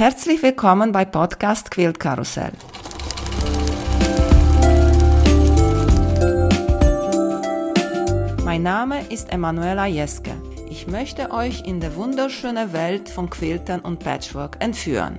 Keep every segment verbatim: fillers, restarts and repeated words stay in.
Herzlich willkommen bei Podcast Quilt Karussell. Mein Name ist Emanuela Jeske. Ich möchte euch in die wunderschöne Welt von Quiltern und Patchwork entführen.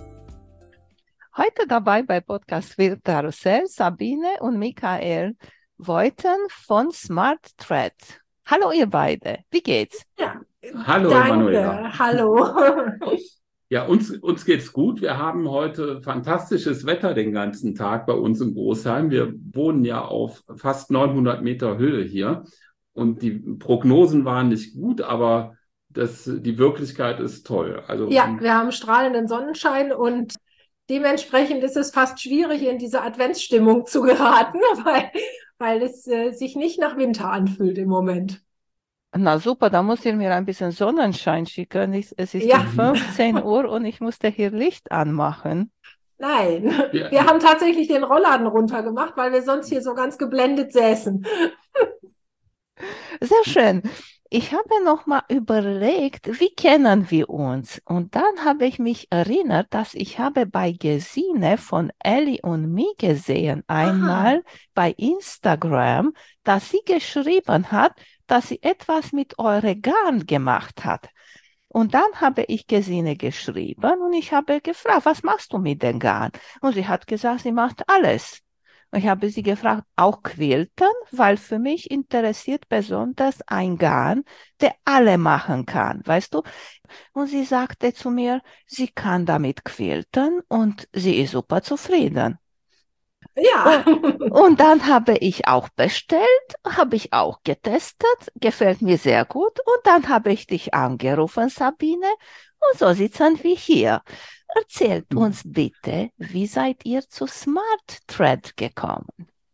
Heute dabei bei Podcast Quilt Karussell Sabine und Michael Voiten von Smart Thread. Hallo ihr beide, wie geht's? Ja, Hallo danke. Emanuela. Hallo. Ja, uns, uns geht's gut. Wir haben heute fantastisches Wetter den ganzen Tag bei uns in Großheim. Wir wohnen ja auf fast neunhundert Meter Höhe hier und die Prognosen waren nicht gut, aber das, die Wirklichkeit ist toll. Also, Ja, wir haben strahlenden Sonnenschein und dementsprechend ist es fast schwierig, in diese Adventsstimmung zu geraten, weil, weil es äh, sich nicht nach Winter anfühlt im Moment. Na super, da muss ich mir ein bisschen Sonnenschein schicken. Ich, es ist Ja. fünfzehn Uhr und ich musste hier Licht anmachen. Nein, Ja. wir haben tatsächlich den Rollladen runtergemacht, weil wir sonst hier so ganz geblendet säßen. Sehr schön. Ich habe noch mal überlegt, wie kennen wir uns? Und dann habe ich mich erinnert, dass ich habe bei Gesine von Ellie und mir gesehen, einmal Aha. bei Instagram, dass sie geschrieben hat, dass sie etwas mit eurem Garn gemacht hat. Und dann habe ich Gesine geschrieben und ich habe gefragt, was machst du mit dem Garn? Und sie hat gesagt, sie macht alles. Und ich habe sie gefragt, auch Quilten, weil für mich interessiert besonders ein Garn, der alle machen kann, weißt du? Und sie sagte zu mir, sie kann damit quilten und sie ist super zufrieden. Ja. Und dann habe ich auch bestellt, habe ich auch getestet, gefällt mir sehr gut. Und dann habe ich dich angerufen, Sabine, und so sitzen wir hier. Erzählt uns bitte, wie seid ihr zu Smart Thread gekommen?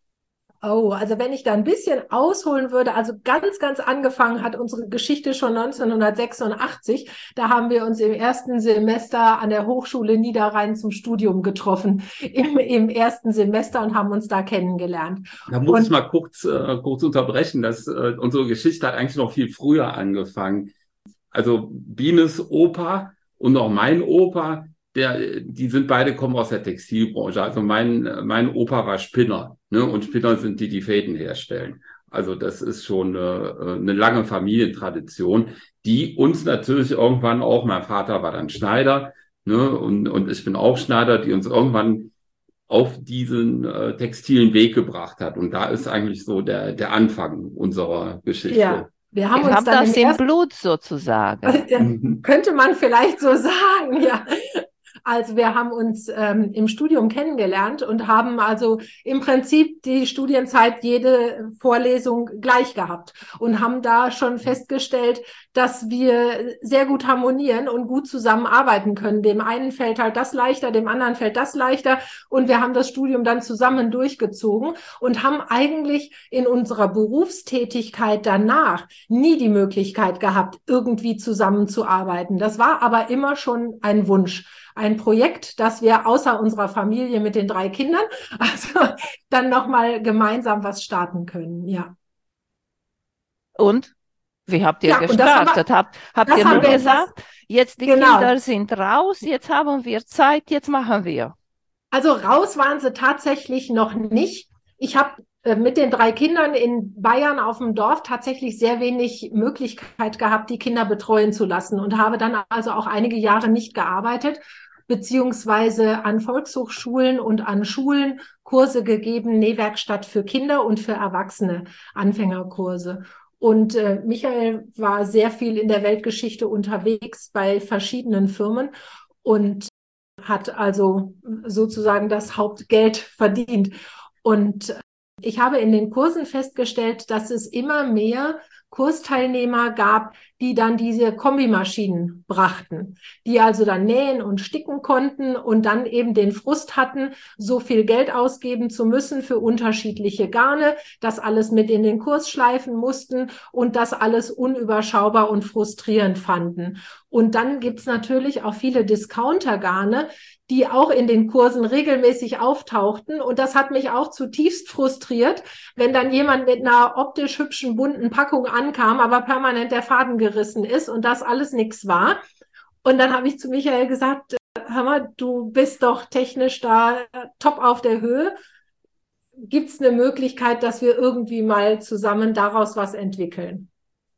Oh, also wenn ich da ein bisschen ausholen würde, also ganz, ganz angefangen hat unsere Geschichte schon neunzehnhundertsechsundachtzig. Da haben wir uns im ersten Semester an der Hochschule Niederrhein zum Studium getroffen, im, im ersten Semester und haben uns da kennengelernt. Da muss Und ich mal kurz, äh, kurz unterbrechen. dass äh, unsere Geschichte hat eigentlich noch viel früher angefangen. Also Bienes Opa und auch mein Opa, der, die sind beide kommen aus der Textilbranche. Also mein, mein Opa war Spinner, ne? Und Spinner sind die, die Fäden herstellen. Also das ist schon eine, eine lange Familientradition, die uns natürlich irgendwann auch, mein Vater war dann Schneider, ne? Und, und ich bin auch Schneider, die uns irgendwann auf diesen äh, textilen Weg gebracht hat. Und da ist eigentlich so der, der Anfang unserer Geschichte. ja, wir haben Ich uns habe dann das im im ersten Blut sozusagen. Ja, Mhm. könnte man vielleicht so sagen, ja. Also wir haben uns ähm, im Studium kennengelernt und haben also im Prinzip die Studienzeit jede Vorlesung gleich gehabt und haben da schon festgestellt, dass wir sehr gut harmonieren und gut zusammenarbeiten können. Dem einen fällt halt das leichter, dem anderen fällt das leichter und wir haben das Studium dann zusammen durchgezogen und haben eigentlich in unserer Berufstätigkeit danach nie die Möglichkeit gehabt, irgendwie zusammenzuarbeiten. Das war aber immer schon ein Wunsch. Ein Projekt, das wir außer unserer Familie mit den drei Kindern, also dann nochmal gemeinsam was starten können, ja. Und wie habt ihr Ja, und das haben wir, gestartet? Habt, habt das ihr haben nur wir, das, gesagt, jetzt die genau. Kinder sind raus, jetzt haben wir Zeit, jetzt machen wir. Also raus waren sie tatsächlich noch nicht. Ich habe äh, mit den drei Kindern in Bayern auf dem Dorf tatsächlich sehr wenig Möglichkeit gehabt, die Kinder betreuen zu lassen und habe dann also auch einige Jahre nicht gearbeitet, beziehungsweise an Volkshochschulen und an Schulen Kurse gegeben, Nähwerkstatt für Kinder und für Erwachsene, Anfängerkurse. Und äh, Michael war sehr viel in der Weltgeschichte unterwegs bei verschiedenen Firmen und hat also sozusagen das Hauptgeld verdient. Und ich habe in den Kursen festgestellt, dass es immer mehr Kursteilnehmer gab, die dann diese Kombimaschinen brachten, die also dann nähen und sticken konnten und dann eben den Frust hatten, so viel Geld ausgeben zu müssen für unterschiedliche Garne, das alles mit in den Kurs schleifen mussten und das alles unüberschaubar und frustrierend fanden. Und dann gibt's natürlich auch viele Discounter-Garne, die auch in den Kursen regelmäßig auftauchten. Und das hat mich auch zutiefst frustriert, wenn dann jemand mit einer optisch hübschen, bunten Packung ankam, aber permanent der Faden gerissen ist und das alles nichts war. Und dann habe ich zu Michael gesagt, hör mal, du bist doch technisch da top auf der Höhe. Gibt es eine Möglichkeit, dass wir irgendwie mal zusammen daraus was entwickeln?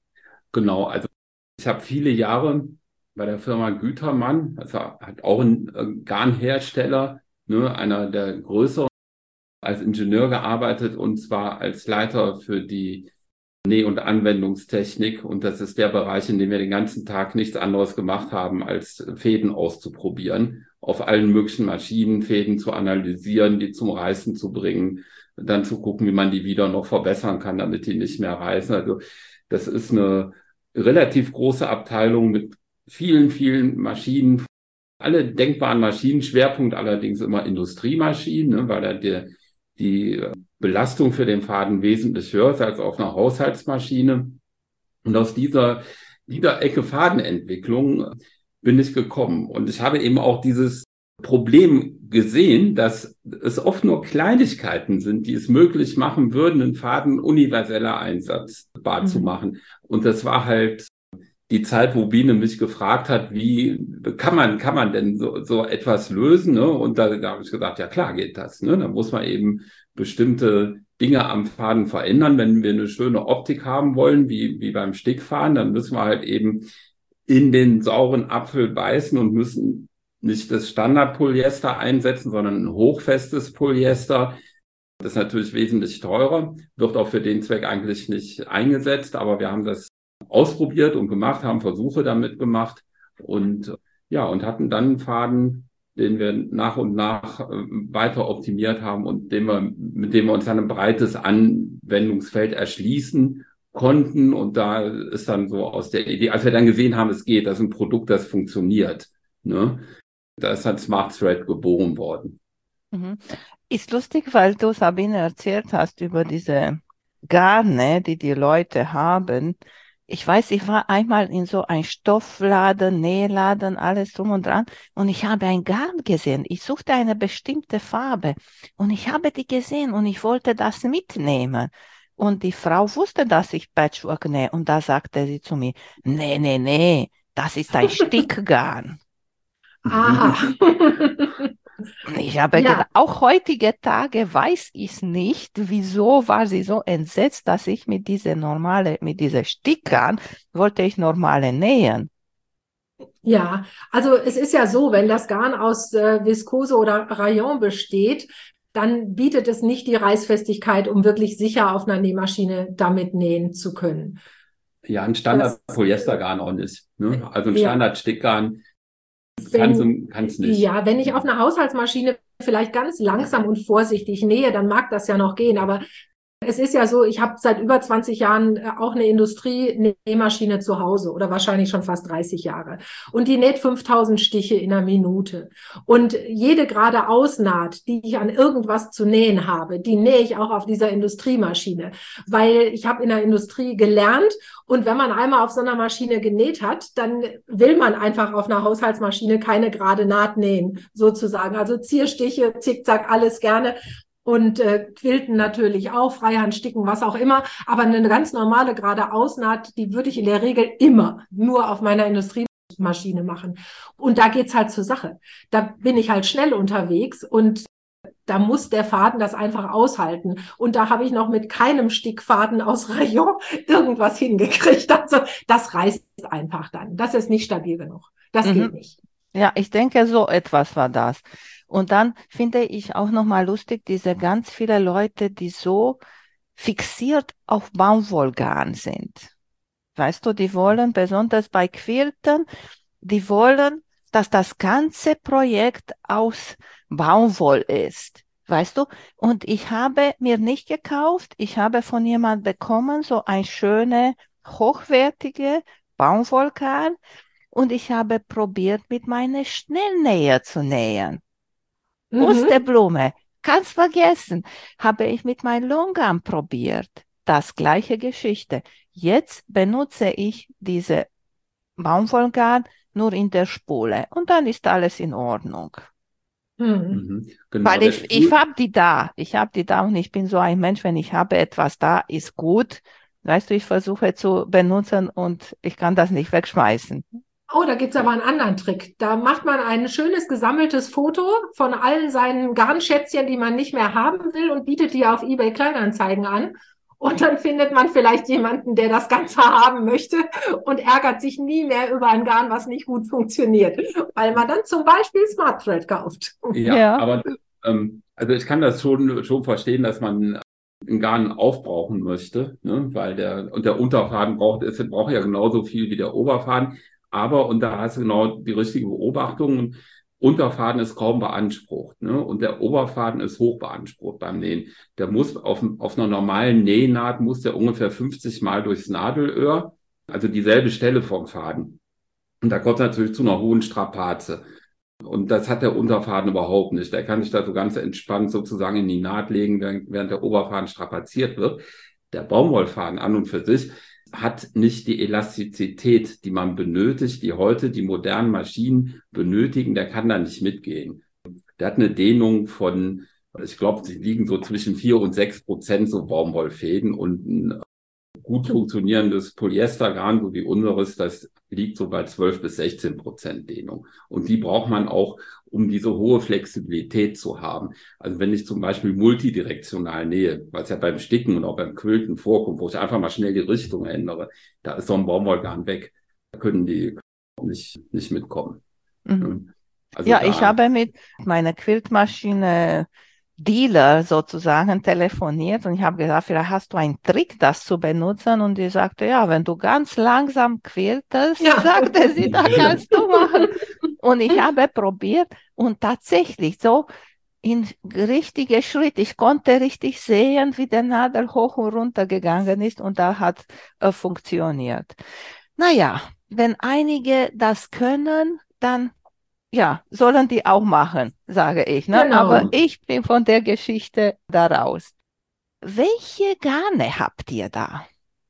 Genau, also ich habe viele Jahre bei der Firma Gütermann, also hat auch ein Garnhersteller, ne, einer der größeren, als Ingenieur gearbeitet und zwar als Leiter für die Näh- und Anwendungstechnik. Und das ist der Bereich, in dem wir den ganzen Tag nichts anderes gemacht haben, als Fäden auszuprobieren, auf allen möglichen Maschinen Fäden zu analysieren, die zum Reißen zu bringen, dann zu gucken, wie man die wieder noch verbessern kann, damit die nicht mehr reißen. Also das ist eine relativ große Abteilung mit vielen, vielen Maschinen, alle denkbaren Maschinen, Schwerpunkt allerdings immer Industriemaschinen, ne, weil da der, die Belastung für den Faden wesentlich höher ist als auf einer Haushaltsmaschine. Und aus dieser, dieser Ecke Fadenentwicklung bin ich gekommen. Und ich habe eben auch dieses Problem gesehen, dass es oft nur Kleinigkeiten sind, die es möglich machen würden, einen Faden universeller einsatzbar mhm. zu machen. Und das war halt die Zeit, wo Biene mich gefragt hat, wie kann man, kann man denn so, so etwas lösen? Ne? Und da, da habe ich gesagt, ja klar geht das. Ne? Da muss man eben bestimmte Dinge am Faden verändern. Wenn wir eine schöne Optik haben wollen, wie, wie beim Stickfaden, dann müssen wir halt eben in den sauren Apfel beißen und müssen nicht das Standardpolyester einsetzen, sondern ein hochfestes Polyester. Das ist natürlich wesentlich teurer, wird auch für den Zweck eigentlich nicht eingesetzt, aber wir haben das ausprobiert und gemacht, haben Versuche damit gemacht und ja, und hatten dann einen Faden, den wir nach und nach äh, weiter optimiert haben und dem wir, mit dem wir uns dann ein breites Anwendungsfeld erschließen konnten. Und da ist dann so aus der Idee, als wir dann gesehen haben, es geht, das ist ein Produkt, das funktioniert, ne? Da ist dann Smart Thread geboren worden. Mhm. Ist lustig, weil du, Sabine, erzählt hast über diese Garne, die die Leute haben. Ich weiß, ich war einmal in so ein Stoffladen, Nähladen, alles drum und dran und ich habe ein Garn gesehen. Ich suchte eine bestimmte Farbe und ich habe die gesehen und ich wollte das mitnehmen. Und die Frau wusste, dass ich Patchwork nähe und da sagte sie zu mir, nee, nee, nee, das ist ein Stickgarn. Ah. Ich habe Ja. gedacht, auch heutige Tage weiß ich nicht, wieso war sie so entsetzt, dass ich mit dieser normale, mit dieser Stickgarn wollte ich normale nähen. Ja, also es ist ja so, wenn das Garn aus äh, Viskose oder Rayon besteht, dann bietet es nicht die Reißfestigkeit, um wirklich sicher auf einer Nähmaschine damit nähen zu können. Ja, ein Standard-Polyestergarn auch nicht. Ne? Also ein Ja. Standard-Stickgarn Wenn, kann es nicht. Ja, wenn ich auf einer Haushaltsmaschine vielleicht ganz langsam und vorsichtig nähe, dann mag das ja noch gehen. Aber es ist ja so, ich habe seit über zwanzig Jahren auch eine Industrie-Nähmaschine zu Hause oder wahrscheinlich schon fast dreißig Jahre. Und die näht fünftausend Stiche in einer Minute. Und jede gerade Ausnaht, die ich an irgendwas zu nähen habe, die nähe ich auch auf dieser Industriemaschine. Weil ich habe in der Industrie gelernt und wenn man einmal auf so einer Maschine genäht hat, dann will man einfach auf einer Haushaltsmaschine keine gerade Naht nähen, sozusagen. Also Zierstiche, Zickzack, alles gerne. Und äh, Quilten natürlich auch, Freihand sticken, was auch immer. Aber eine ganz normale gerade Ausnaht, die würde ich in der Regel immer nur auf meiner Industriemaschine machen. Und da geht's halt zur Sache. Da bin ich halt schnell unterwegs und da muss der Faden das einfach aushalten. Und da habe ich noch mit keinem Stickfaden aus Rayon irgendwas hingekriegt. Also das reißt einfach dann. Das ist nicht stabil genug. Das Mhm. geht nicht. Ja, ich denke, so etwas war das. Und dann finde ich auch nochmal lustig, diese ganz viele Leute, die so fixiert auf Baumwollgarn sind. Weißt du, die wollen, besonders bei Quilten, die wollen, dass das ganze Projekt aus Baumwoll ist. Weißt du? Und ich habe mir nicht gekauft, ich habe von jemand bekommen, so ein schöne, hochwertige Baumwollgarn. Und ich habe probiert, mit meiner Schnellnäher zu nähen. Mhm. Pusteblume, kannst vergessen. Habe ich mit meinem Longarm probiert. Das gleiche Geschichte. Jetzt benutze ich diese Baumwollgarn nur in der Spule. Und dann ist alles in Ordnung. Mhm. Mhm. Genau, Weil der ich, ich Stuhl- habe die da. Ich habe die da und ich bin so ein Mensch, wenn ich habe etwas da, ist gut. Weißt du, ich versuche zu benutzen und ich kann das nicht wegschmeißen. Oh, da gibt's aber einen anderen Trick. Da macht man ein schönes gesammeltes Foto von allen seinen Garnschätzchen, die man nicht mehr haben will, und bietet die auf eBay Kleinanzeigen an. Und dann findet man vielleicht jemanden, der das Ganze haben möchte und ärgert sich nie mehr über ein Garn, was nicht gut funktioniert, weil man dann zum Beispiel Smart Thread kauft. Ja, Ja. aber ähm, also ich kann das schon, schon verstehen, dass man einen Garn aufbrauchen möchte, ne? Weil der, und der Unterfaden braucht, es braucht ja genauso viel wie der Oberfaden. Aber, und da hast du genau die richtige Beobachtung, Unterfaden ist kaum beansprucht, ne? Und der Oberfaden ist hoch beansprucht beim Nähen. Der muss auf, auf einer normalen Nähnaht muss der ungefähr fünfzig Mal durchs Nadelöhr, also dieselbe Stelle vom Faden. Und da kommt natürlich zu einer hohen Strapaze. Und das hat der Unterfaden überhaupt nicht. Der kann sich da so ganz entspannt sozusagen in die Naht legen, während der Oberfaden strapaziert wird. Der Baumwollfaden an und für sich hat nicht die Elastizität, die man benötigt, die heute die modernen Maschinen benötigen. Der kann da nicht mitgehen. Der hat eine Dehnung von, ich glaube, sie liegen so zwischen vier und sechs Prozent, so Baumwollfäden, und ein gut funktionierendes Polyestergarn, so wie unseres, das liegt so bei zwölf bis sechzehn Prozent Dehnung. Und die braucht man auch, um diese hohe Flexibilität zu haben. Also wenn ich zum Beispiel multidirektional nähe, was ja beim Sticken und auch beim Quilten vorkommt, wo ich einfach mal schnell die Richtung ändere, da ist so ein Baumwollgarn weg. Da können die nicht, nicht mitkommen. Mhm. Also Ja, da, ich habe mit meiner Quiltmaschine Dealer sozusagen telefoniert und ich habe gesagt, vielleicht hast du einen Trick, das zu benutzen. Und die sagte, ja, wenn du ganz langsam quiltest, Ja. sagte sie, da kannst du machen. Und ich habe probiert und tatsächlich so in richtige Schritt. Ich konnte richtig sehen, wie der Nadel hoch und runter gegangen ist, und da hat äh, funktioniert. Naja, wenn einige das können, dann ja, sollen die auch machen, sage ich. Ne? Genau. Aber ich bin von der Geschichte da raus. Welche Garne habt ihr da?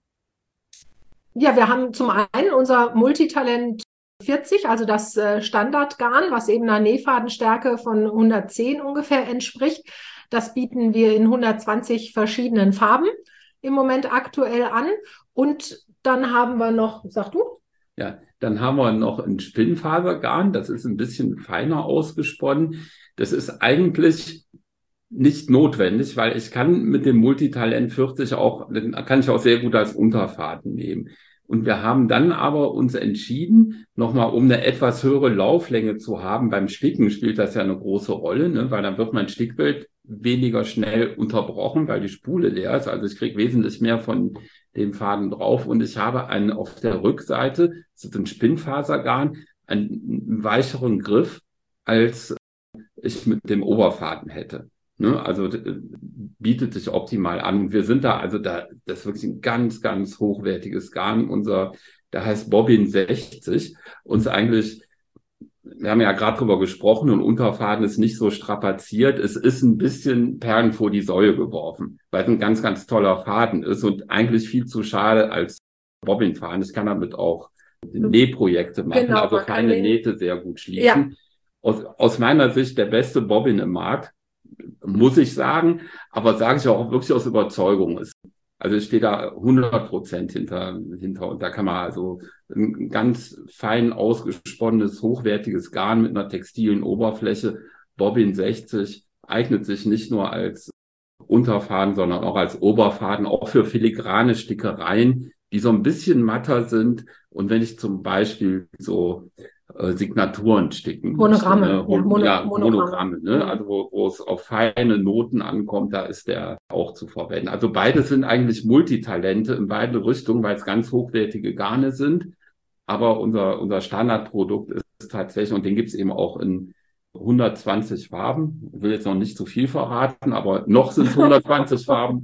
Ja, wir haben zum einen unser Multitalent vierzig, also das äh, Standardgarn, was eben einer Nähfadenstärke von hundertzehn ungefähr entspricht. Das bieten wir in hundertzwanzig verschiedenen Farben im Moment aktuell an. Und dann haben wir noch, sag du? Ja, dann haben wir noch ein Spinnfasergarn, das ist ein bisschen feiner ausgesponnen. Das ist eigentlich nicht notwendig, weil ich kann mit dem Multitalent vierzig auch, den kann ich auch sehr gut als Unterfaden nehmen. Und wir haben dann aber uns entschieden, nochmal um eine etwas höhere Lauflänge zu haben. Beim Sticken spielt das ja eine große Rolle, ne? Weil dann wird mein Stickbild weniger schnell unterbrochen, weil die Spule leer ist. Also ich kriege wesentlich mehr von dem Faden drauf. Und ich habe einen auf der Rückseite, das ist ein Spinnfasergarn, einen weicheren Griff, als ich mit dem Oberfaden hätte. Ne? Also äh, bietet sich optimal an. Wir sind da, also da, das ist wirklich ein ganz, ganz hochwertiges Garn. Unser, der heißt Bobbin sechzig. Uns eigentlich, wir haben ja gerade drüber gesprochen, und Unterfaden ist nicht so strapaziert. Es ist ein bisschen Perlen vor die Säule geworfen, weil es ein ganz, ganz toller Faden ist und eigentlich viel zu schade als Bobbinfaden. Ich kann damit auch Nähprojekte machen, Genau, also man kann feine den- Nähte sehr gut schließen. Ja. Aus, aus meiner Sicht der beste Bobbin im Markt, muss ich sagen, aber sage ich auch wirklich aus Überzeugung. Es- Also ich stehe da hundert Prozent hinter, hinter, und da kann man also ein ganz fein ausgesponnenes, hochwertiges Garn mit einer textilen Oberfläche, Bobbin sechzig, eignet sich nicht nur als Unterfaden, sondern auch als Oberfaden, auch für filigrane Stickereien, die so ein bisschen matter sind. Und wenn ich zum Beispiel so äh, Signaturen sticken Monogramme, möchte, ne? ja, Hol- Mono- ja, Monogramme. Monogramme, ne? Mhm. Also wo, wo es auf feine Noten ankommt, da ist der auch zu verwenden. Also beide sind eigentlich Multitalente in beide Richtungen, weil es ganz hochwertige Garne sind. Aber unser, unser Standardprodukt ist tatsächlich, und den gibt es eben auch in hundertzwanzig Farben. Ich will jetzt noch nicht zu viel verraten, aber noch sind es hundertzwanzig Farben.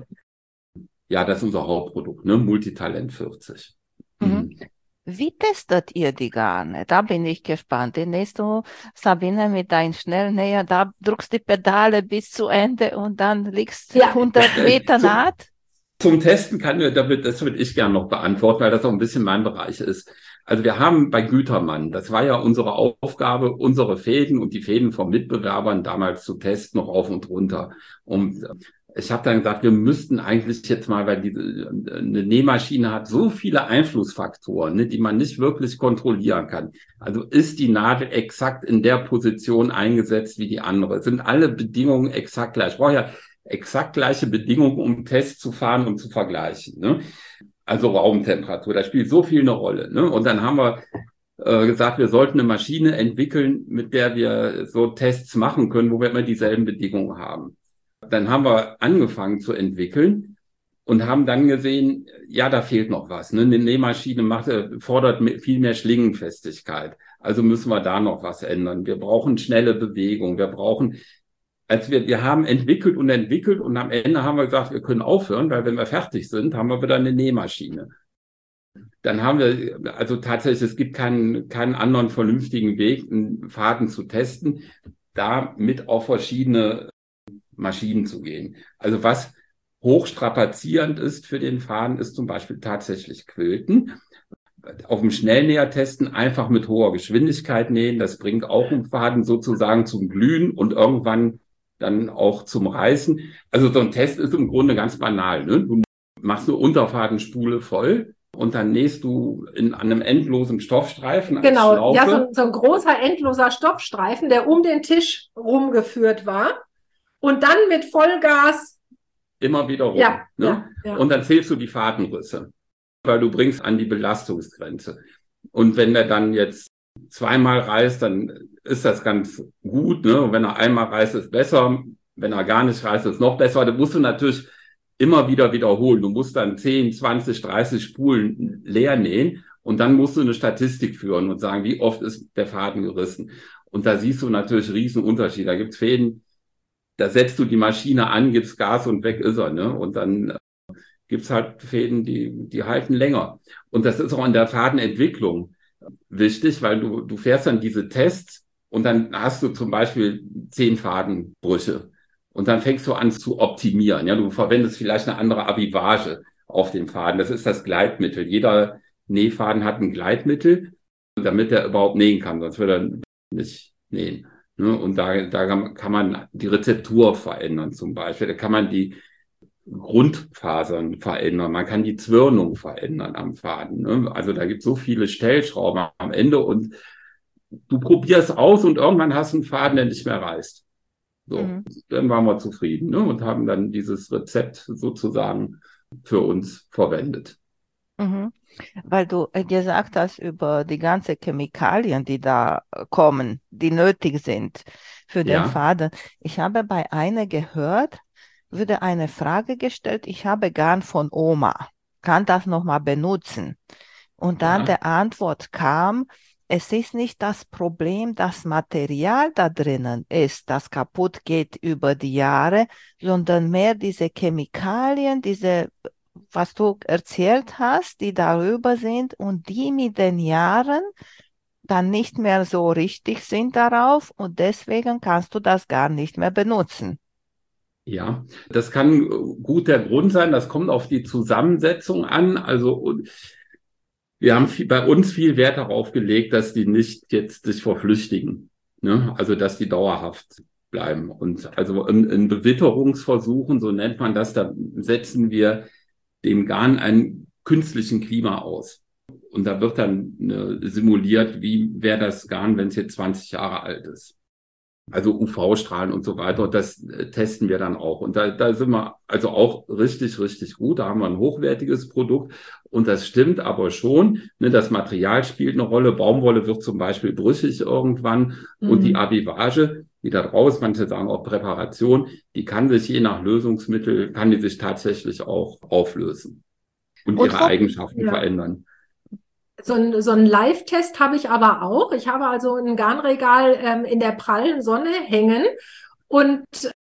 Ja, das ist unser Hauptprodukt, ne? Multitalent vierzig. Mhm. Wie testet ihr die Garne? Da bin ich gespannt. Den nächsten du, Sabine, mit deinem Schnellnäher, da drückst die Pedale bis zu Ende und dann liegst Ja. hundert Meter So. Naht. Zum Testen kann wir, damit, das würde ich gerne noch beantworten, weil das auch ein bisschen mein Bereich ist. Also wir haben bei Gütermann, das war ja unsere Aufgabe, unsere Fäden und die Fäden von Mitbewerbern damals zu testen, noch auf und runter. Und Ich habe dann gesagt, wir müssten eigentlich jetzt mal, weil diese eine Nähmaschine hat so viele Einflussfaktoren, ne, die man nicht wirklich kontrollieren kann. Also ist die Nadel exakt in der Position eingesetzt wie die andere? Sind alle Bedingungen exakt gleich? Ich brauche ja exakt gleiche Bedingungen, um einen Test zu fahren und zu vergleichen. Ne? Also Raumtemperatur, da spielt so viel eine Rolle. Ne? Und dann haben wir äh, gesagt, wir sollten eine Maschine entwickeln, mit der wir so Tests machen können, wo wir immer dieselben Bedingungen haben. Dann haben wir angefangen zu entwickeln und haben dann gesehen, ja, da fehlt noch was. Ne? Eine Nähmaschine macht, fordert viel mehr Schlingenfestigkeit. Also müssen wir da noch was ändern. Wir brauchen schnelle Bewegung. Wir brauchen, als wir, wir haben entwickelt und entwickelt und am Ende haben wir gesagt, wir können aufhören, weil wenn wir fertig sind, haben wir wieder eine Nähmaschine. Dann haben wir, also tatsächlich, es gibt keinen, keinen anderen vernünftigen Weg, einen Faden zu testen, damit auf verschiedene Maschinen zu gehen. Also was hochstrapazierend ist für den Faden, ist zum Beispiel tatsächlich Quilten. Auf dem Schnellnäher testen, einfach mit hoher Geschwindigkeit nähen, das bringt auch einen Faden sozusagen zum Glühen und irgendwann dann auch zum Reißen. Also so ein Test ist im Grunde ganz banal. Ne? Du machst eine Unterfadenspule voll und dann nähst du in einem endlosen Stoffstreifen als Genau, Schlaufe. ja, so, so ein großer endloser Stoffstreifen, der um den Tisch rumgeführt war. Und dann mit Vollgas. Immer wieder rum. Ja, ne? ja, ja. Und dann zählst du die Fadenrisse, weil du bringst an die Belastungsgrenze. Und wenn der dann jetzt zweimal reißt, dann ist das ganz gut. Ne? Und wenn er einmal reißt, ist besser. Wenn er gar nicht reißt, ist noch besser. Da musst du natürlich immer wieder wiederholen. Du musst dann zehn, zwanzig, dreißig Spulen leer nähen. Und dann musst du eine Statistik führen und sagen, wie oft ist der Faden gerissen. Und da siehst du natürlich riesen Unterschied. Da gibt's Fäden, da setzt du die Maschine an, gibst Gas und weg ist er, ne? Und dann äh, gibt's halt Fäden, die, die halten länger. Und das ist auch in der Fadenentwicklung wichtig, weil du, du fährst dann diese Tests und dann hast du zum Beispiel zehn Fadenbrüche. Und dann fängst du an zu optimieren. Ja, du verwendest vielleicht eine andere Avivage auf dem Faden. Das ist das Gleitmittel. Jeder Nähfaden hat ein Gleitmittel, damit er überhaupt nähen kann, sonst würde er nicht nähen. Und da, da kann man die Rezeptur verändern zum Beispiel. Da kann man die Grundfasern verändern. Man kann die Zwirnung verändern am Faden. Also da gibt es so viele Stellschrauben am Ende und du probierst aus und irgendwann hast du einen Faden, der nicht mehr reißt. So, mhm. Dann waren wir zufrieden, ne? Und haben dann dieses Rezept sozusagen für uns verwendet. Mhm. Weil du gesagt hast über die ganzen Chemikalien, die da kommen, die nötig sind für den Ja. Faden. Ich habe bei einer gehört, wurde eine Frage gestellt, ich habe Garn von Oma, kann das nochmal benutzen? Und dann Ja. der Antwort kam, es ist nicht das Problem, das Material da drinnen ist, das kaputt geht über die Jahre, sondern mehr diese Chemikalien, diese was du erzählt hast, die darüber sind und die mit den Jahren dann nicht mehr so richtig sind darauf und deswegen kannst du das gar nicht mehr benutzen. Ja, das kann gut der Grund sein. Das kommt auf die Zusammensetzung an. Also wir haben viel, bei uns viel Wert darauf gelegt, dass die nicht jetzt sich verflüchtigen, ne? Also dass die dauerhaft bleiben. Und also in, in Bewitterungsversuchen, so nennt man das, da setzen wir dem Garn einen künstlichen Klima aus. Und da wird dann äh, simuliert, wie wäre das Garn, wenn es jetzt zwanzig Jahre alt ist. Also U V-Strahlen und so weiter. Und das äh, testen wir dann auch. Und da, da sind wir also auch richtig, richtig gut. Da haben wir ein hochwertiges Produkt. Und das stimmt aber schon. Ne, das Material spielt eine Rolle. Baumwolle wird zum Beispiel brüchig irgendwann. Mhm. Und die Avivage, die da draus, manche sagen auch Präparation, die kann sich je nach Lösungsmittel, kann die sich tatsächlich auch auflösen und, und ihre auch, Eigenschaften ja. verändern. So ein, so ein Live-Test habe ich aber auch. Ich habe also ein Garnregal ähm, in der prallen Sonne hängen und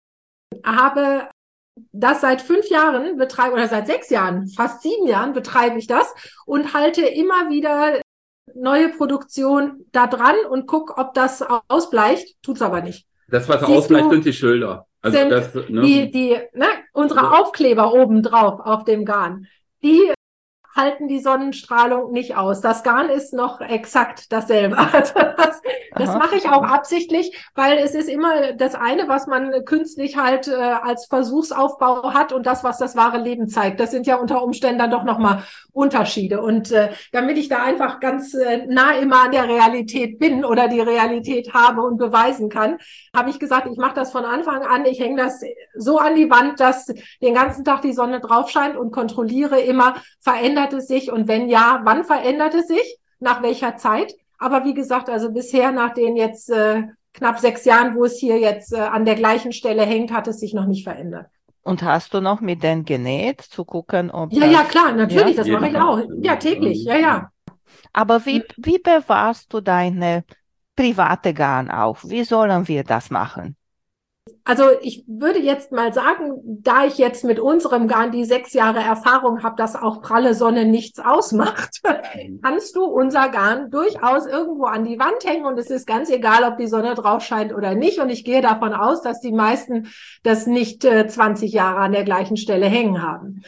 habe das seit fünf Jahren betreibe oder seit sechs Jahren, fast sieben Jahren betreibe ich das und halte immer wieder neue Produktion da dran und gucke, ob das ausbleicht. Tut's aber nicht. Das, was ausbleicht, sind die Schilder. Also sind das, ne? die, die, ne, unsere Aufkleber oben drauf auf dem Garn. Die halten die Sonnenstrahlung nicht aus. Das Garn ist noch exakt dasselbe. Also das, das mache ich auch absichtlich, weil es ist immer das eine, was man künstlich halt äh, als Versuchsaufbau hat und das, was das wahre Leben zeigt. Das sind ja unter Umständen dann doch nochmal Unterschiede. Und äh, damit ich da einfach ganz äh, nah immer an der Realität bin oder die Realität habe und beweisen kann, habe ich gesagt, ich mache das von Anfang an. Ich hänge das so an die Wand, dass den ganzen Tag die Sonne drauf scheint und kontrolliere immer, verändert es sich und wenn ja, wann verändert es sich, nach welcher Zeit. Aber wie gesagt, also bisher nach den jetzt äh, knapp sechs Jahren, wo es hier jetzt äh, an der gleichen Stelle hängt, hat es sich noch nicht verändert. Und hast du noch mit denen genäht, zu gucken, ob Ja, das, ja, klar, natürlich, ja? das mache ich auch. Ja, täglich, ja, ja. Aber wie, wie bewahrst du deine private Garn auf? Wie sollen wir das machen? Also ich würde jetzt mal sagen, da ich jetzt mit unserem Garn die sechs Jahre Erfahrung habe, dass auch pralle Sonne nichts ausmacht, kannst du unser Garn durchaus irgendwo an die Wand hängen und es ist ganz egal, ob die Sonne drauf scheint oder nicht. Und ich gehe davon aus, dass die meisten das nicht äh, zwanzig Jahre an der gleichen Stelle hängen haben.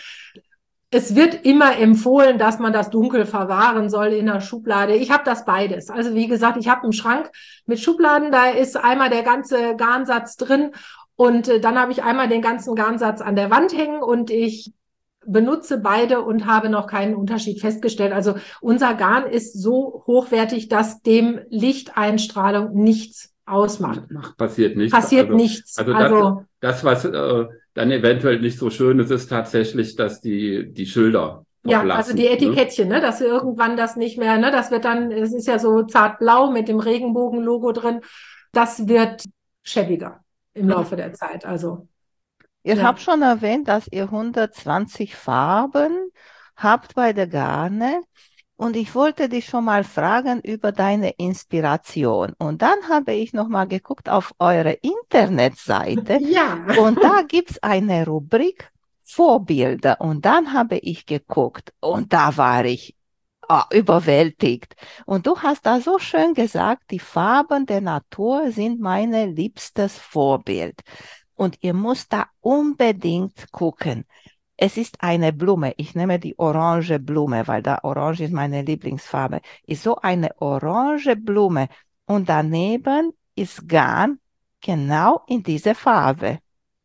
Es wird immer empfohlen, dass man das dunkel verwahren soll in der Schublade. Ich habe das beides. Also wie gesagt, ich habe einen Schrank mit Schubladen, da ist einmal der ganze Garnsatz drin und äh, dann habe ich einmal den ganzen Garnsatz an der Wand hängen und ich benutze beide und habe noch keinen Unterschied festgestellt. Also unser Garn ist so hochwertig, dass dem Lichteinstrahlung nichts ausmacht. Macht, passiert nichts. Passiert also, nichts. Also, also das, das was äh, dann eventuell nicht so schön ist, ist tatsächlich, dass die, die Schilder ja, also die Etikettchen, ne? ne, dass wir irgendwann das nicht mehr, ne, das wird dann, es ist ja so zartblau mit dem Regenbogen-Logo drin, das wird schäbiger im Laufe der Zeit. Also Ihr ja. habt schon erwähnt, dass ihr hundertzwanzig Farben habt bei der Garne. Und ich wollte dich schon mal fragen über deine Inspiration. Und dann habe ich noch mal geguckt auf eure Internetseite. Ja. Und da gibt's eine Rubrik Vorbilder. Und dann habe ich geguckt und da war ich oh, überwältigt. Und du hast da so schön gesagt, die Farben der Natur sind mein liebstes Vorbild. Und ihr müsst da unbedingt gucken. Es ist eine Blume. Ich nehme die orange Blume, weil da orange ist meine Lieblingsfarbe. Ist so eine orange Blume. Und daneben ist Garn genau in dieser Farbe.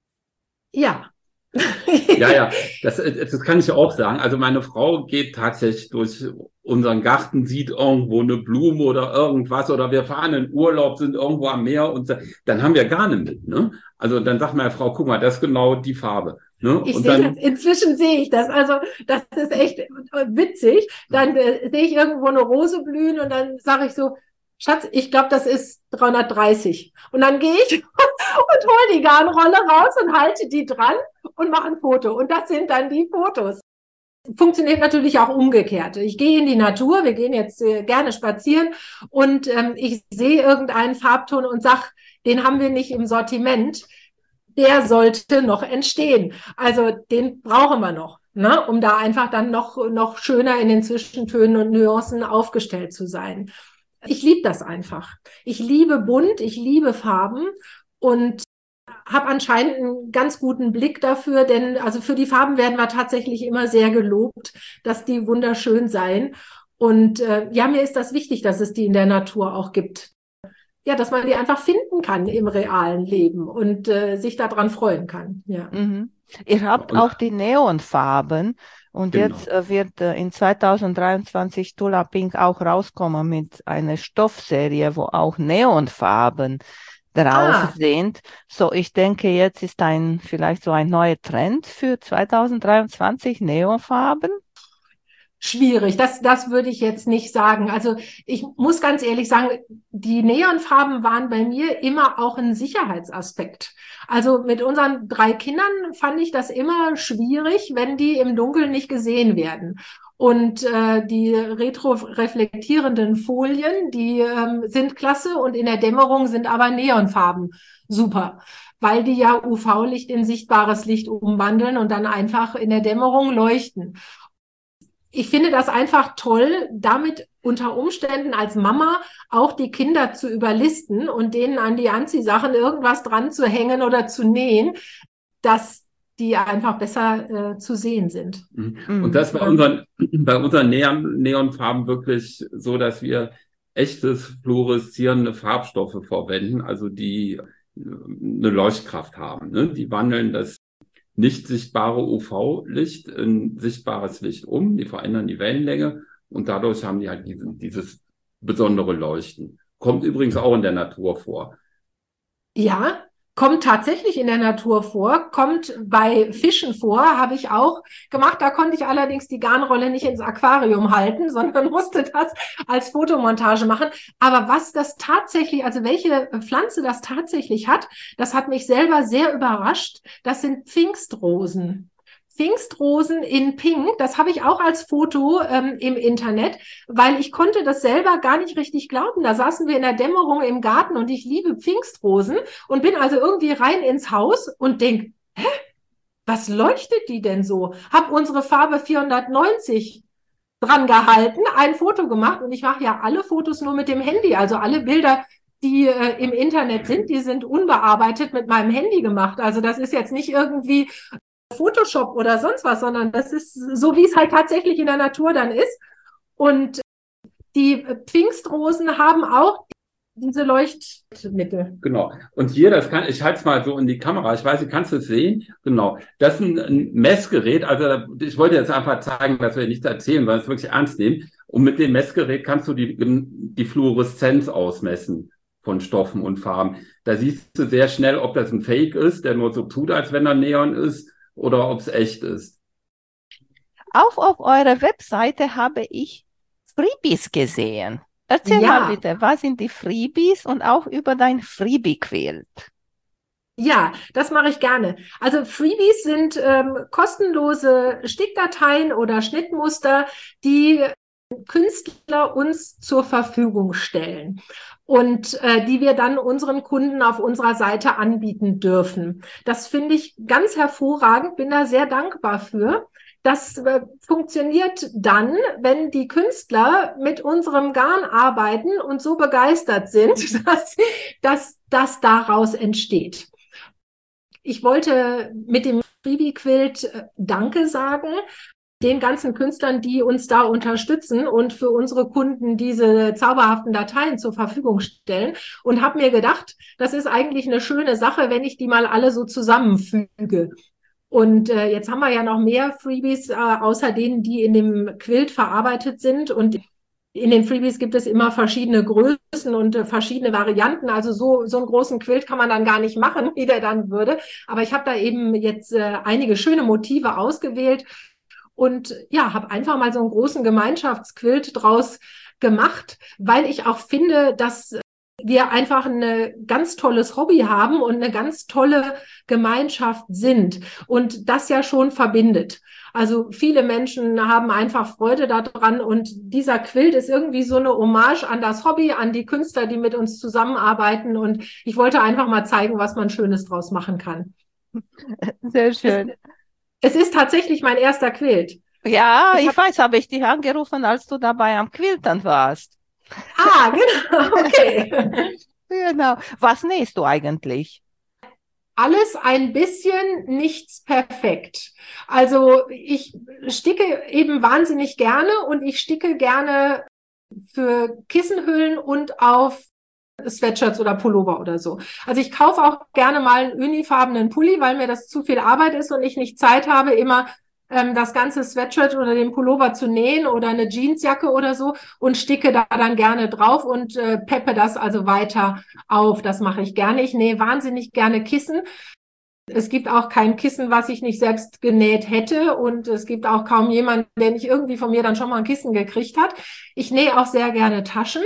Ja. Ja, ja, das, das kann ich auch sagen. Also meine Frau geht tatsächlich durch unseren Garten, sieht irgendwo eine Blume oder irgendwas oder wir fahren in Urlaub, sind irgendwo am Meer und dann haben wir Garne mit, ne? Also dann sagt meine Frau, guck mal, das ist genau die Farbe. Ne? Ich und sehe dann, das, inzwischen sehe ich das, also das ist echt witzig. Dann äh, sehe ich irgendwo eine Rose blühen und dann sage ich so, Schatz, ich glaube, das ist dreihundertdreißig. Und dann gehe ich und hole die Garnrolle raus und halte die dran und mache ein Foto. Und das sind dann die Fotos. Funktioniert natürlich auch umgekehrt. Ich gehe in die Natur, wir gehen jetzt äh, gerne spazieren und ähm, ich sehe irgendeinen Farbton und sag, den haben wir nicht im Sortiment. Der sollte noch entstehen. Also den brauchen wir noch, ne, um da einfach dann noch, noch schöner in den Zwischentönen und Nuancen aufgestellt zu sein. Ich liebe das einfach. Ich liebe bunt, ich liebe Farben und habe anscheinend einen ganz guten Blick dafür, denn also für die Farben werden wir tatsächlich immer sehr gelobt, dass die wunderschön seien. Und äh, ja, mir ist das wichtig, dass es die in der Natur auch gibt. Ja, dass man die einfach finden kann im realen Leben und äh, sich daran freuen kann. Ja. Mhm. Ihr habt und, auch die Neonfarben und genau. jetzt äh, wird äh, in zweitausenddreiundzwanzig Tula Pink auch rauskommen mit einer Stoffserie, wo auch Neonfarben drauf Ah. sind. So, ich denke, jetzt ist ein vielleicht so ein neuer Trend für zweitausenddreiundzwanzig Neonfarben. Schwierig, das, das würde ich jetzt nicht sagen. Also ich muss ganz ehrlich sagen, die Neonfarben waren bei mir immer auch ein Sicherheitsaspekt. Also mit unseren drei Kindern fand ich das immer schwierig, wenn die im Dunkeln nicht gesehen werden. Und äh, die retroreflektierenden Folien, die ähm, sind klasse und in der Dämmerung sind aber Neonfarben super, weil die ja U V-Licht in sichtbares Licht umwandeln und dann einfach in der Dämmerung leuchten. Ich finde das einfach toll, damit unter Umständen als Mama auch die Kinder zu überlisten und denen an die Anziehsachen irgendwas dran zu hängen oder zu nähen, dass die einfach besser äh, zu sehen sind. Mhm. Und das bei unseren, bei unseren Neon, Neonfarben wirklich so, dass wir echtes fluoreszierende Farbstoffe verwenden, also die eine Leuchtkraft haben. Ne? Die wandeln das nicht sichtbare U V-Licht in sichtbares Licht um, die verändern die Wellenlänge und dadurch haben die halt diese, dieses besondere Leuchten. Kommt übrigens auch in der Natur vor. Ja, kommt tatsächlich in der Natur vor, kommt bei Fischen vor, habe ich auch gemacht. Da konnte ich allerdings die Garnrolle nicht ins Aquarium halten, sondern musste das als Fotomontage machen. Aber was das tatsächlich, also welche Pflanze das tatsächlich hat, das hat mich selber sehr überrascht. Das sind Pfingstrosen. Pfingstrosen in Pink, das habe ich auch als Foto ähm, im Internet, weil ich konnte das selber gar nicht richtig glauben. Da saßen wir in der Dämmerung im Garten und ich liebe Pfingstrosen und bin also irgendwie rein ins Haus und denk, hä, was leuchtet die denn so? Hab unsere Farbe vierhundertneunzig dran gehalten, ein Foto gemacht und ich mache ja alle Fotos nur mit dem Handy, also alle Bilder, die äh, im Internet sind, die sind unbearbeitet mit meinem Handy gemacht. Also das ist jetzt nicht irgendwie Photoshop oder sonst was, sondern das ist so, wie es halt tatsächlich in der Natur dann ist. Und die Pfingstrosen haben auch diese Leuchtmittel. Genau. Und hier, das kann, ich halte es mal so in die Kamera, ich weiß nicht, kannst du es sehen? Genau. Das ist ein, ein Messgerät, also ich wollte jetzt einfach zeigen, dass wir nichts erzählen, weil wir es wirklich ernst nehmen. Und mit dem Messgerät kannst du die, die Fluoreszenz ausmessen von Stoffen und Farben. Da siehst du sehr schnell, ob das ein Fake ist, der nur so tut, als wenn er Neon ist, oder ob es echt ist. Auch auf eurer Webseite habe ich Freebies gesehen. Erzähl Ja. mal bitte, was sind die Freebies und auch über dein Freebie-Quilt? Ja, das mache ich gerne. Also Freebies sind ähm, kostenlose Stickdateien oder Schnittmuster, die Künstler uns zur Verfügung stellen und äh, die wir dann unseren Kunden auf unserer Seite anbieten dürfen. Das finde ich ganz hervorragend, bin da sehr dankbar für. Das äh, funktioniert dann, wenn die Künstler mit unserem Garn arbeiten und so begeistert sind, dass, dass das daraus entsteht. Ich wollte mit dem Freebie-Quilt äh, Danke sagen, den ganzen Künstlern, die uns da unterstützen und für unsere Kunden diese zauberhaften Dateien zur Verfügung stellen und habe mir gedacht, das ist eigentlich eine schöne Sache, wenn ich die mal alle so zusammenfüge. Und äh, jetzt haben wir ja noch mehr Freebies, äh, außer denen, die in dem Quilt verarbeitet sind. Und in den Freebies gibt es immer verschiedene Größen und äh, verschiedene Varianten. Also so, so einen großen Quilt kann man dann gar nicht machen, wie der dann würde. Aber ich habe da eben jetzt äh, einige schöne Motive ausgewählt. Und ja, habe einfach mal so einen großen Gemeinschaftsquilt draus gemacht, weil ich auch finde, dass wir einfach ein ganz tolles Hobby haben und eine ganz tolle Gemeinschaft sind und das ja schon verbindet. Also viele Menschen haben einfach Freude daran und dieser Quilt ist irgendwie so eine Hommage an das Hobby, an die Künstler, die mit uns zusammenarbeiten und ich wollte einfach mal zeigen, was man Schönes draus machen kann. Sehr schön. Es ist tatsächlich mein erster Quilt. Ja, ich ich hab... weiß, habe ich dich angerufen, als du dabei am Quiltern warst. Ah, genau, okay. Genau. Was nähst du eigentlich? Alles ein bisschen, nichts perfekt. Also ich sticke eben wahnsinnig gerne und ich sticke gerne für Kissenhüllen und auf Sweatshirts oder Pullover oder so. Also ich kaufe auch gerne mal einen unifarbenen Pulli, weil mir das zu viel Arbeit ist und ich nicht Zeit habe, immer ähm, das ganze Sweatshirt oder den Pullover zu nähen oder eine Jeansjacke oder so und sticke da dann gerne drauf und äh, peppe das also weiter auf. Das mache ich gerne. Ich nähe wahnsinnig gerne Kissen. Es gibt auch kein Kissen, was ich nicht selbst genäht hätte und es gibt auch kaum jemanden, der nicht irgendwie von mir dann schon mal ein Kissen gekriegt hat. Ich nähe auch sehr gerne Taschen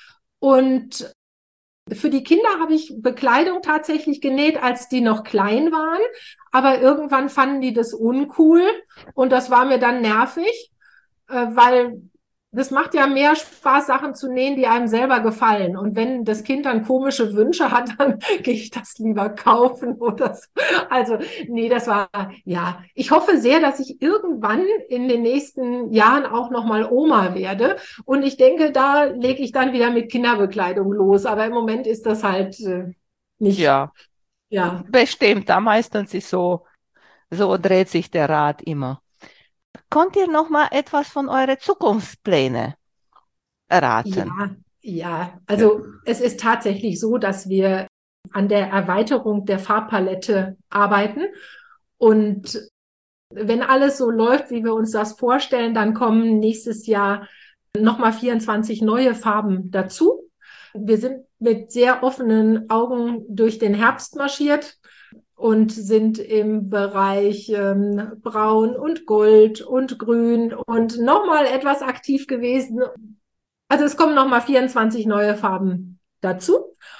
und für die Kinder habe ich Bekleidung tatsächlich genäht, als die noch klein waren. Aber irgendwann fanden die das uncool und das war mir dann nervig, äh, weil das macht ja mehr Spaß, Sachen zu nähen, die einem selber gefallen. Und wenn das Kind dann komische Wünsche hat, dann gehe ich das lieber kaufen oder so. Also, nee, das war, ja. Ich hoffe sehr, dass ich irgendwann in den nächsten Jahren auch nochmal Oma werde. Und ich denke, da lege ich dann wieder mit Kinderbekleidung los. Aber im Moment ist das halt äh, nicht. Ja, Ja. bestimmt. Da meistens ist so So dreht sich der Rad immer. Konnt ihr noch mal etwas von euren Zukunftsplänen erraten? Ja, ja. Also es ist tatsächlich so, dass wir an der Erweiterung der Farbpalette arbeiten. Und wenn alles so läuft, wie wir uns das vorstellen, dann kommen nächstes Jahr nochmal vierundzwanzig neue Farben dazu. Wir sind mit sehr offenen Augen durch den Herbst marschiert und sind im Bereich ähm, Braun und Gold und Grün und nochmal etwas aktiv gewesen. Also es kommen nochmal vierundzwanzig neue Farben dazu.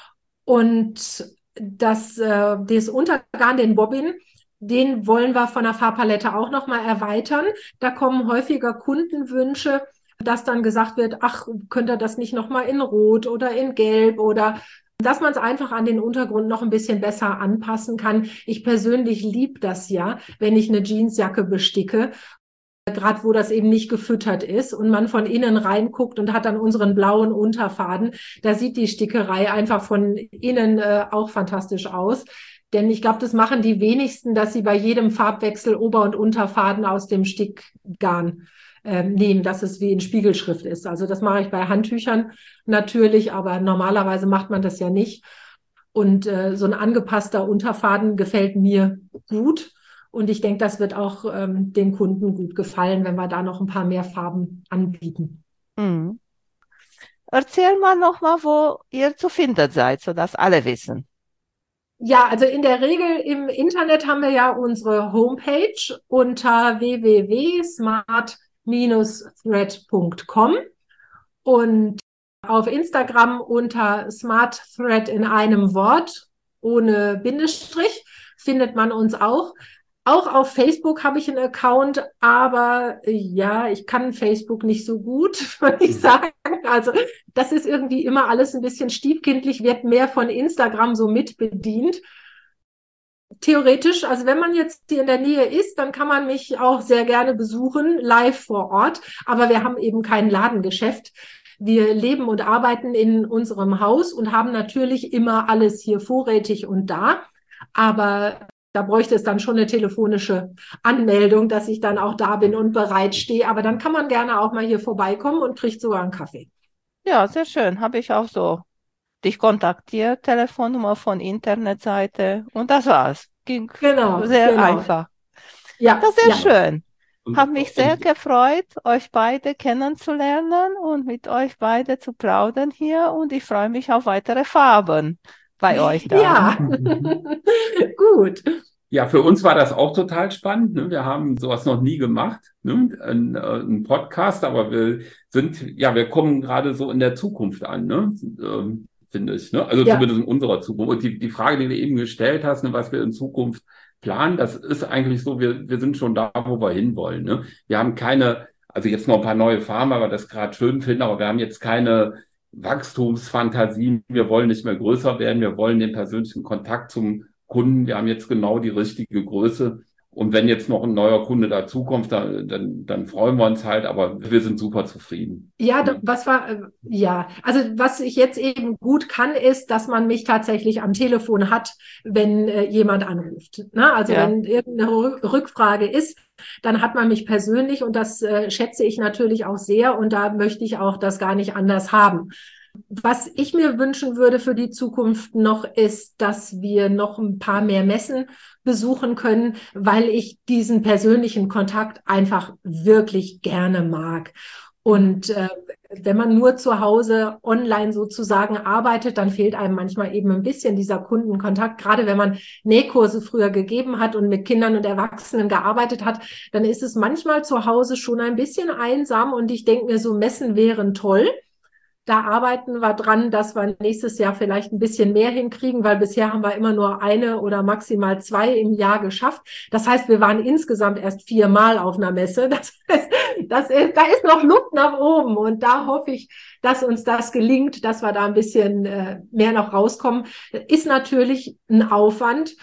Und das, äh, das Untergarn, den Bobbin, den wollen wir von der Farbpalette auch nochmal erweitern. Da kommen häufiger Kundenwünsche, dass dann gesagt wird, ach, könnt ihr das nicht nochmal in Rot oder in Gelb oder dass man es einfach an den Untergrund noch ein bisschen besser anpassen kann. Ich persönlich liebe das ja, wenn ich eine Jeansjacke besticke, gerade wo das eben nicht gefüttert ist und man von innen reinguckt und hat dann unseren blauen Unterfaden. Da sieht die Stickerei einfach von innen äh, auch fantastisch aus. Denn ich glaube, das machen die wenigsten, dass sie bei jedem Farbwechsel Ober- und Unterfaden aus dem Stickgarn äh, nehmen, dass es wie in Spiegelschrift ist. Also das mache ich bei Handtüchern natürlich, aber normalerweise macht man das ja nicht. Und äh, so ein angepasster Unterfaden gefällt mir gut. Und ich denke, das wird auch ähm, den Kunden gut gefallen, wenn wir da noch ein paar mehr Farben anbieten. Mhm. Erzähl mal nochmal, wo ihr zu finden seid, sodass alle wissen. Ja, also in der Regel im Internet haben wir ja unsere Homepage unter w w w punkt smart thread punkt com und auf Instagram unter smartthread in einem Wort ohne Bindestrich findet man uns auch. Auch auf Facebook habe ich einen Account, aber ja, ich kann Facebook nicht so gut, würde ich sagen. Also das ist irgendwie immer alles ein bisschen stiefkindlich, wird mehr von Instagram so mitbedient. Theoretisch, also wenn man jetzt hier in der Nähe ist, dann kann man mich auch sehr gerne besuchen, live vor Ort. Aber wir haben eben kein Ladengeschäft. Wir leben und arbeiten in unserem Haus und haben natürlich immer alles hier vorrätig und da. Aber da bräuchte es dann schon eine telefonische Anmeldung, dass ich dann auch da bin und bereit stehe. Aber dann kann man gerne auch mal hier vorbeikommen und kriegt sogar einen Kaffee. Ja, sehr schön. Habe ich auch so dich kontaktiert, Telefonnummer von Internetseite und das war's. Ging Genau, sehr genau. einfach. Ja, Das ist sehr ja. schön. Habe mich sehr gefreut, euch beide kennenzulernen und mit euch beide zu plaudern hier und ich freue mich auf weitere Farben bei euch da. Ja, gut. Ja, für uns war das auch total spannend. Ne? Wir haben sowas noch nie gemacht, ne? Ein, äh, ein Podcast, aber wir sind, ja, wir kommen gerade so in der Zukunft an, ne? Ähm, finde ich. Ne? Also Ja. zumindest in unserer Zukunft. Und die, die Frage, die du eben gestellt hast, ne, was wir in Zukunft planen, das ist eigentlich so, wir, wir sind schon da, wo wir hinwollen. Ne? Wir haben keine, also jetzt noch ein paar neue Farben, weil wir das gerade schön finden, aber wir haben jetzt keine Wachstumsfantasien. Wir wollen nicht mehr größer werden. Wir wollen den persönlichen Kontakt zum Kunden. Wir haben jetzt genau die richtige Größe. Und wenn jetzt noch ein neuer Kunde dazukommt, dann, dann, dann freuen wir uns halt, aber wir sind super zufrieden. Ja, da- was war, äh, ja, also was ich jetzt eben gut kann, ist, dass man mich tatsächlich am Telefon hat, wenn äh, jemand anruft. Ne? Also Ja. wenn irgendeine Rück- Rückfrage ist, dann hat man mich persönlich und das äh, schätze ich natürlich auch sehr und da möchte ich auch das gar nicht anders haben. Was ich mir wünschen würde für die Zukunft noch, ist, dass wir noch ein paar mehr Messen besuchen können, weil ich diesen persönlichen Kontakt einfach wirklich gerne mag. Und äh, wenn man nur zu Hause online sozusagen arbeitet, dann fehlt einem manchmal eben ein bisschen dieser Kundenkontakt. Gerade wenn man Nähkurse früher gegeben hat und mit Kindern und Erwachsenen gearbeitet hat, dann ist es manchmal zu Hause schon ein bisschen einsam. Und ich denke mir, so Messen wären toll. Da arbeiten wir dran, dass wir nächstes Jahr vielleicht ein bisschen mehr hinkriegen, weil bisher haben wir immer nur eine oder maximal zwei im Jahr geschafft. Das heißt, wir waren insgesamt erst viermal auf einer Messe. Das heißt, das ist, da ist noch Luft nach oben und da hoffe ich, dass uns das gelingt, dass wir da ein bisschen äh, mehr noch rauskommen. Ist natürlich ein Aufwand,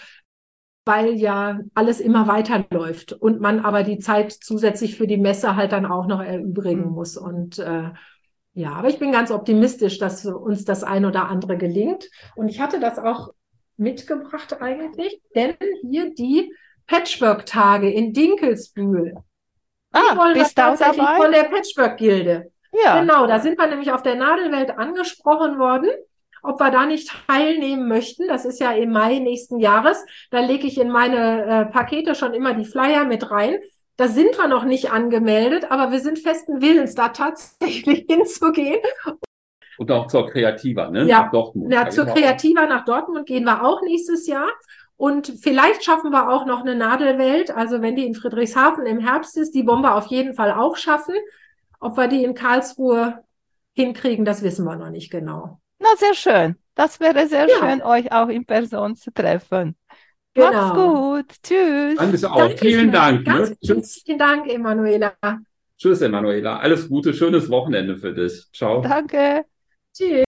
weil ja alles immer weiterläuft und man aber die Zeit zusätzlich für die Messe halt dann auch noch erübrigen Mhm. muss und äh, ja, aber ich bin ganz optimistisch, dass uns das ein oder andere gelingt. Und ich hatte das auch mitgebracht eigentlich, denn hier die Patchwork-Tage in Dinkelsbühl. Ah, Die wollen bist das du tatsächlich dabei? von der Patchwork-Gilde. Ja. Genau, da sind wir nämlich auf der Nadelwelt angesprochen worden, ob wir da nicht teilnehmen möchten. Das ist ja im Mai nächsten Jahres. Da lege ich in meine äh, Pakete schon immer die Flyer mit rein. Da sind wir noch nicht angemeldet, aber wir sind festen Willens, da tatsächlich hinzugehen. Und auch zur Kreativa, ne? Ja, Nach Dortmund. ja, zur Kreativa nach Dortmund gehen wir auch nächstes Jahr. Und vielleicht schaffen wir auch noch eine Nadelwelt. Also wenn die in Friedrichshafen im Herbst ist, die wollen wir auf jeden Fall auch schaffen. Ob wir die in Karlsruhe hinkriegen, das wissen wir noch nicht genau. Na, sehr schön. Das wäre sehr Ja. schön, euch auch in Person zu treffen. Genau. Macht's gut. Tschüss. Danke auch. Dankeschön. Vielen Dank. Ganz Ne? Tschüss. herzlichen Dank, Emanuela. Tschüss, Emanuela. Alles Gute, schönes Wochenende für dich. Ciao. Danke. Tschüss.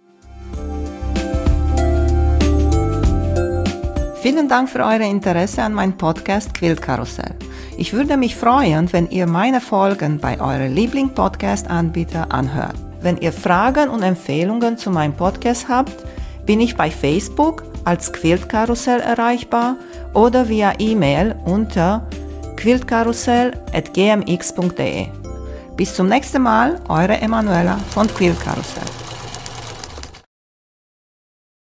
Vielen Dank für euer Interesse an meinem Podcast Quiltkarussell. Ich würde mich freuen, wenn ihr meine Folgen bei eurem Liebling-Podcast-Anbieter anhört. Wenn ihr Fragen und Empfehlungen zu meinem Podcast habt, bin ich bei Facebook als Quiltkarussell erreichbar oder via E-Mail unter quiltkarussell at g m x punkt d e. Bis zum nächsten Mal, eure Emanuela von Quiltkarussell.